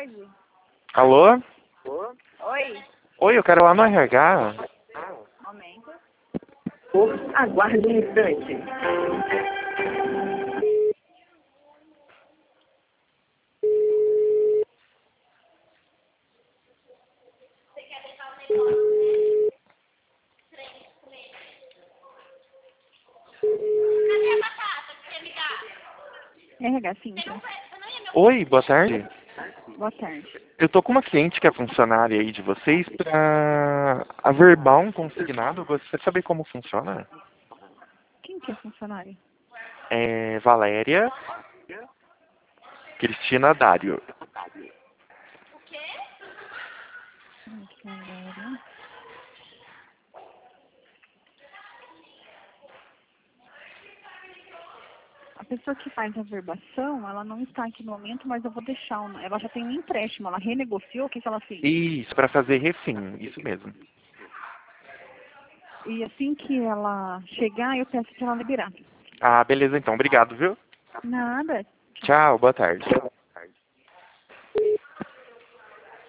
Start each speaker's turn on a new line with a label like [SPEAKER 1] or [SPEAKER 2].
[SPEAKER 1] tarde.
[SPEAKER 2] Alô?
[SPEAKER 1] Oi.
[SPEAKER 2] Oi, eu quero ir lá no RH.
[SPEAKER 1] Momento.
[SPEAKER 3] Aguarde um instante.
[SPEAKER 1] RH Cintia.
[SPEAKER 2] Oi, boa tarde.
[SPEAKER 1] Boa tarde.
[SPEAKER 2] Eu tô com uma cliente que é funcionária aí de vocês pra averbar um consignado. Você sabe como funciona?
[SPEAKER 1] Quem que é funcionário?
[SPEAKER 2] É Valéria Cristina Dário.
[SPEAKER 1] Valéria. A pessoa que faz a verbação, ela não está aqui no momento, mas eu vou deixar. Ela já tem um empréstimo, ela renegociou, o que que ela fez?
[SPEAKER 2] Isso, pra fazer refim, isso mesmo.
[SPEAKER 1] E assim que ela chegar, eu peço para ela liberar.
[SPEAKER 2] Ah, beleza então. Obrigado, viu?
[SPEAKER 1] Nada.
[SPEAKER 2] Tchau, boa tarde.